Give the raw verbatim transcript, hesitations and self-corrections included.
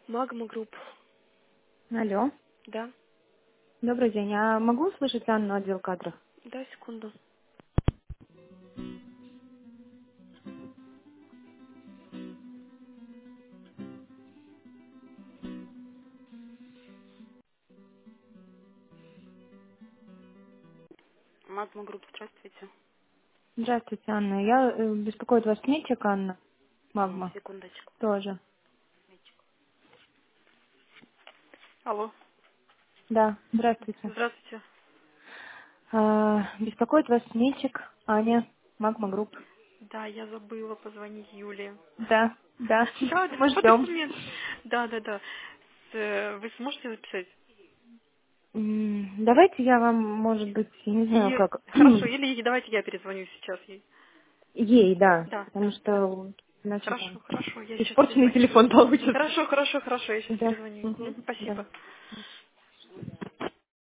Магма Групп. Алло. Да. Добрый день. Я могу услышать Анну, отдел кадров? Да, секунду. Магма Групп, здравствуйте. Здравствуйте, Анна. Я э, беспокоит вас Мечик, Анна. М, Магма. Секундочку. Тоже. Алло. Да, здравствуйте. Здравствуйте. А, беспокоит вас Мечик, Аня, Магма Групп. Да, я забыла позвонить Юле. Да, да. Да, Мы по ждем. документу. Да, да, да. С, э, Вы сможете записать? М, Давайте я вам, может быть, я не знаю И как. хорошо, или давайте я перезвоню сейчас ей. Ей, да. Да, Потому да, да. что иначе Хорошо, там хорошо, я сейчас испорченный перезвоню. телефон получится. Хорошо, хорошо, хорошо, я сейчас Да. перезвоню. Мгм. Мгм, спасибо. Да.